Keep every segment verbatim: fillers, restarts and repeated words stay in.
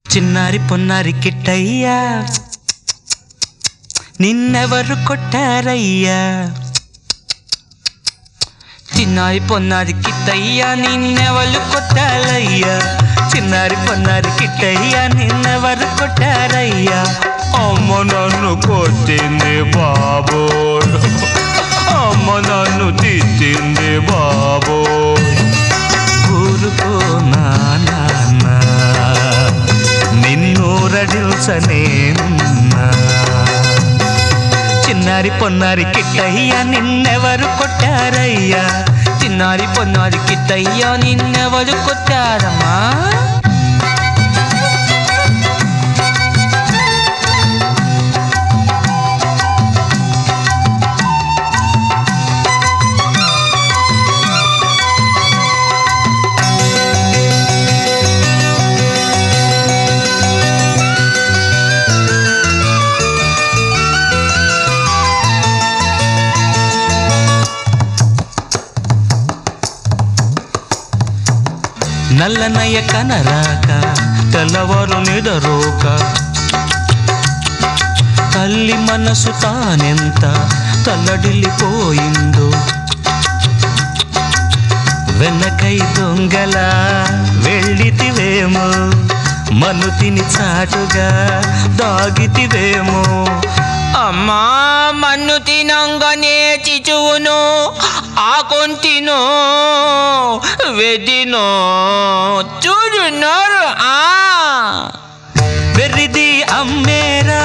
చిన్నారి పొన్నారి కిట్టయ్యా నిన్నెవరు కొట్టారయ్యా చిన్నారి పొన్నారి కిట్టయ్యా నిన్నెవరు కొట్టారయ్యా చిన్నారి పొన్నారి కిట్టయ్యా నిన్నెవరు కొట్టారయ్యా అమ్మ నన్ను కొట్టింది బాబోయ్ అమ్మ నన్ను తిట్టింది బాబోయ్ ఊరుకో నాన్న నిన్నూరడిల్చనేనున్నా చిన్నారి పొన్నారి కిట్టయ్యా నిన్నెవరు కొట్టారయ్యా చిన్నారి పొన్నారి కిట్టయ్యా నిన్నెవరు కొట్టారమ్మా నల్లనయ్య కనరాక తెల్లవారు నిడరోక తల్లి మనసు తానెంత తల్లడిల్లిపోయిందో వెనకై దొంగల వెళ్ళితివేమో మను తిని చాటుగా దాగితివేమో అమ్మా మన్ను తినంగానే చిచువును ఆకొంటినో వెదినో చూడున్నారు ఆ వెర్రిది అమ్మేరా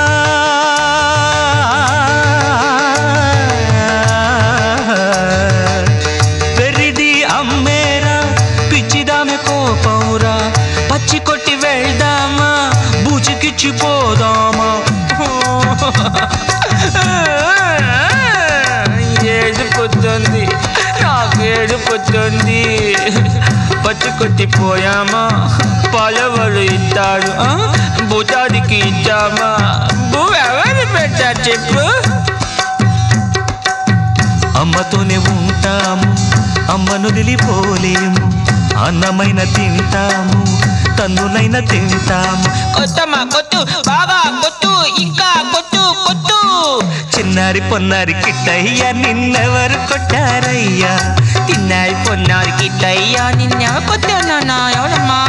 వెర్రిది అమ్మేరా పిచ్చిదామె కోపంరా పచ్చి కొట్టి వెళ్దామా బూచికిచ్చిపోదామా ఏడుపుతుంది నాకు ఏడుపుతుంది పచ్చి కొట్టిపోయామా పలవలు ఇస్తాడు భూతాదికి ఇచ్చామా భూ ఎవరు పెట్టారు చెప్పు అమ్మతోనే ఉంటాము అమ్మను వదిలిపోలేము అన్నమైన తింటాము తన్నులైన తింటాము కొత్తమ్మా కొట్టు బాగా కొట్టు ఇంకా కొట్టు కొట్టు చిన్నారి పొన్నారి కిట్టయ్యా నిన్నెవరు కొట్టారయ్యా చిన్నారి పొన్నారి కిట్టయ్యా నిన్నెవరు కొట్టానా ఎవరమ్మా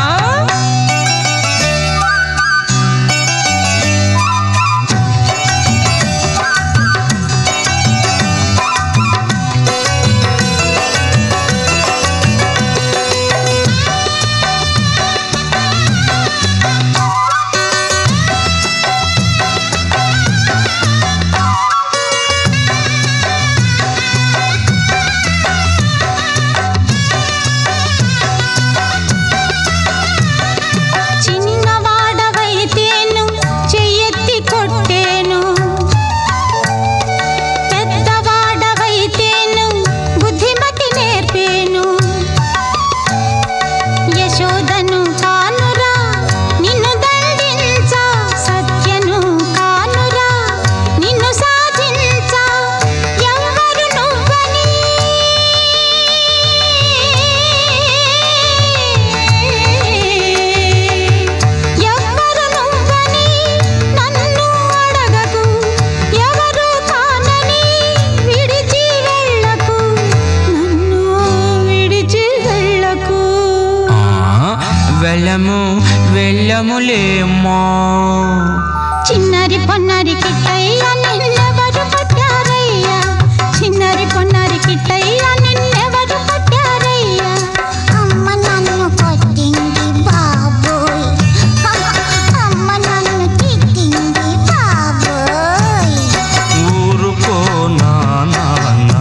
వెళ్ళము వెళ్ళములేమో చిన్నారి పొన్నారి కిట్టయ్యా నిన్నెవరు కొట్టారయ్యా చిన్నారి పొన్నారి కిట్టయ్యా నిన్నెవరు కొట్టారయ్యా అమ్మ నన్ను కొట్టింది బాబోయ్ అమ్మ నన్ను తిట్టింది బాబోయ్ ఊరుకో నాన్న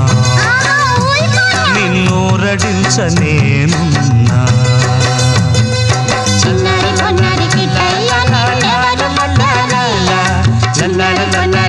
నిన్నూరడించనేనున్నా చిన్నారి పొన్నారి కిట్టయ్యా నిన్నెవరు కొట్టారయ్యా la la la la